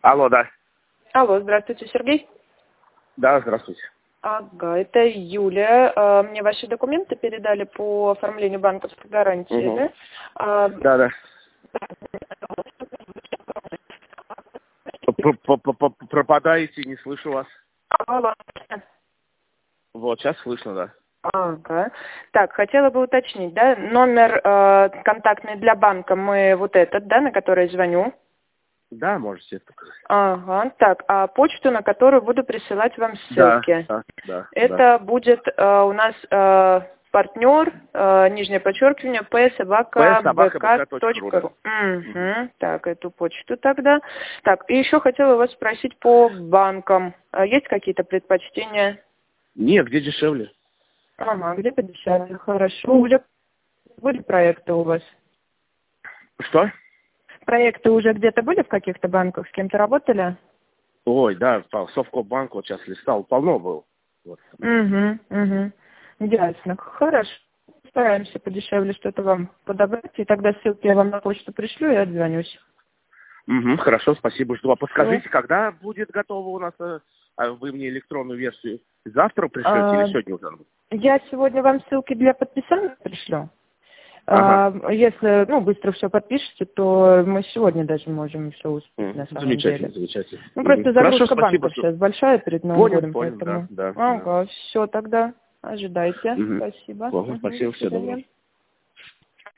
Алло, да. Алло, здравствуйте, Сергей. Да, здравствуйте. Ага, это Юлия. Мне ваши документы передали по оформлению банковской гарантии, Угу. да? Да. Пропадаете, не слышу вас. Алло. Вот, сейчас слышно, да. Ага. Так, хотела бы уточнить, да, номер контактный для банка мы вот этот, да, на который звоню. Да, можете это показать. Ага, так, а почту, на которую буду присылать вам ссылки. Да. Это будет у нас партнер, нижнее подчеркивание, p@bk.ru. p@bk.ru. Так, эту почту тогда. Так, и еще хотела вас спросить по банкам. Есть какие-то предпочтения? Нет, где дешевле? Ага, где подешевле, хорошо. Уже были проекты у вас? Что? Проекты уже где-то были в каких-то банках? С кем-то работали? Ой, да, Совкомбанк вот сейчас листал, полно был. Вот. Угу. Ясно. Хорошо. Стараемся подешевле что-то вам подобрать, и тогда ссылки я вам на почту пришлю и отзвонюсь. Угу, хорошо, спасибо, жду. А подскажите, Всё. когда будет готова у нас, вы мне электронную версию завтра пришлете или сегодня уже? Я сегодня вам ссылки для подписания пришлю. Ага. Если быстро все подпишете, то мы сегодня даже можем все успеть на самом деле. Замечательно. Просто Хорошо, загрузка спасибо. банков сейчас большая перед Новым годом, Понял, поэтому. да. Ага, все тогда. Ожидайте. Спасибо. Спасибо, До всего доброго. свидания.